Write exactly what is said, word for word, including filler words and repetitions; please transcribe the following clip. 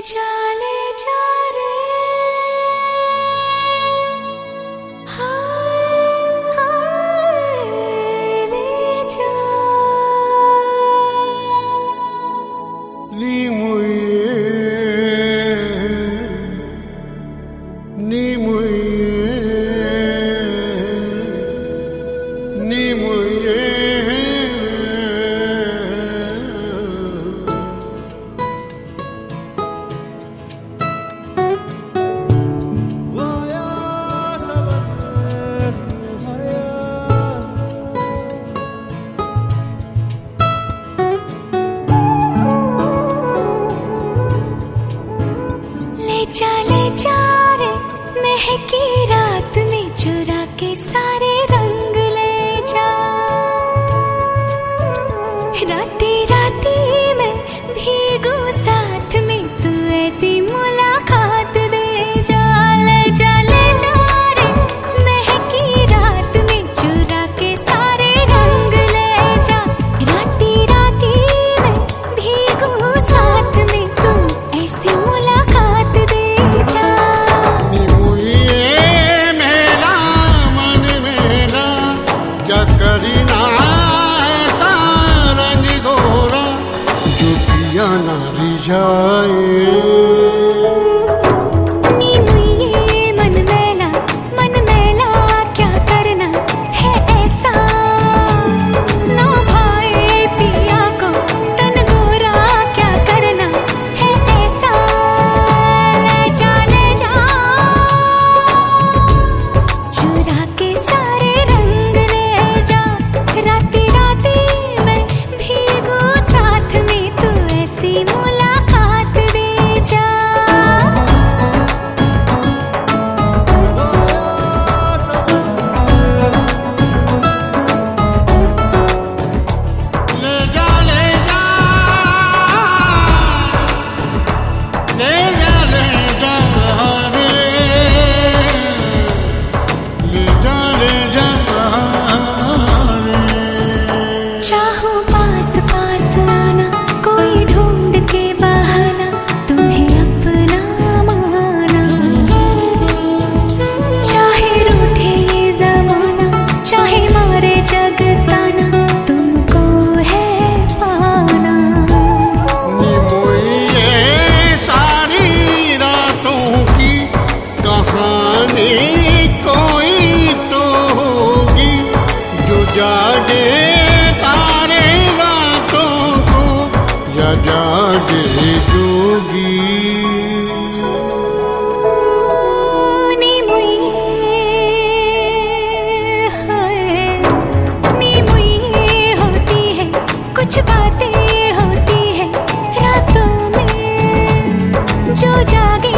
जा ले जा रे हाय हाय ले जा ni mui ni mui ni mui जा ले जा रे महकी रात में चुरा के सारे रंग ले जा राती राती में भीगू साथ में तू ऐसी मुलाकात दे जा ले जा ले जा रे महकी रात में चुरा के सारे रंग ले जा राती राती में भीगू साथ में तू ऐसी मुलाकात दे करीना ऐसा रंग गोरा जो पिया ना रिझाए जागे तारे रातों को या जागे जोगी नी मुई हाय नी मुई होती है कुछ बातें होती है रातों में जो जागे